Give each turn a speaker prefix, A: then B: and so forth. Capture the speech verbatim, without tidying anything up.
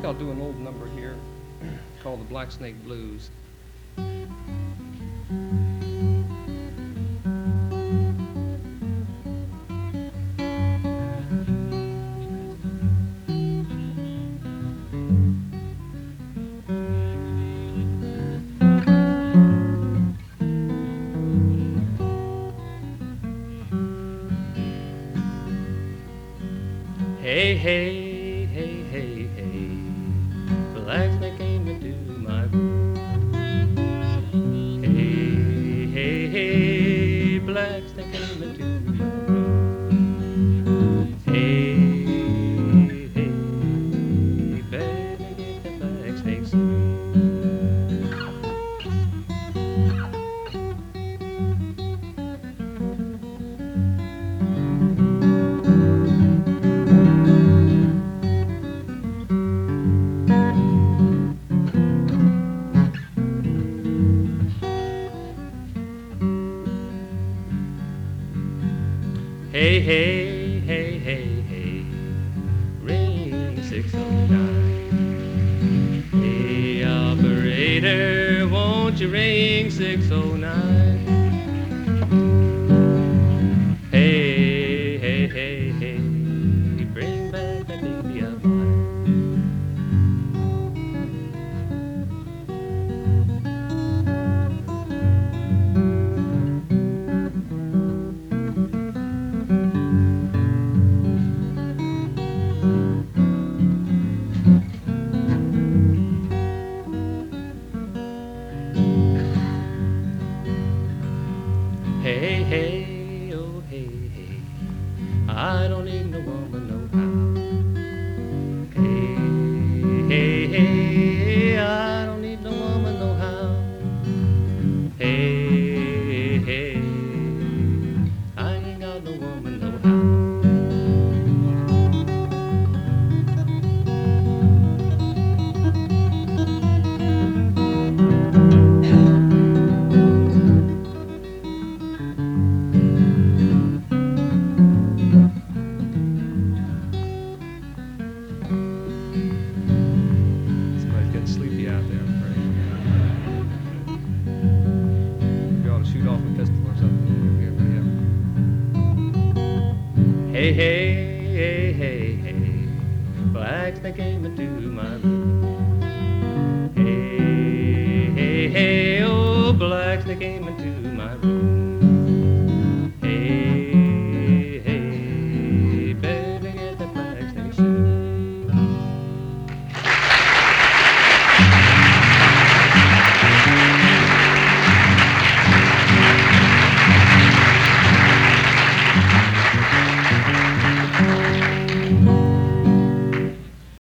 A: I'll do an old number here called the Black Snake Blues. Hey, hey, hey, hey, hey, black snake came into my room. Hey, hey, hey, black snake came into my room. Hey, hey, better get that black snake soon. Hey, hey, hey, hey, hey, ring six oh nine. Hey, operator, won't you ring six oh nine? Hey, hey, hey, hey, bring back that baby of mine. Hey, hey, oh, hey, hey, I don't need no woman, no how. Hey, hey, hey, I don't need no woman, no how. Hey, hey, I ain't got no woman, no how. Somebody's getting sleepy out there, I'm afraid. Maybe I ought to shoot off a pistol or something. Hey, hey, hey, hey, hey, black snake came into my room.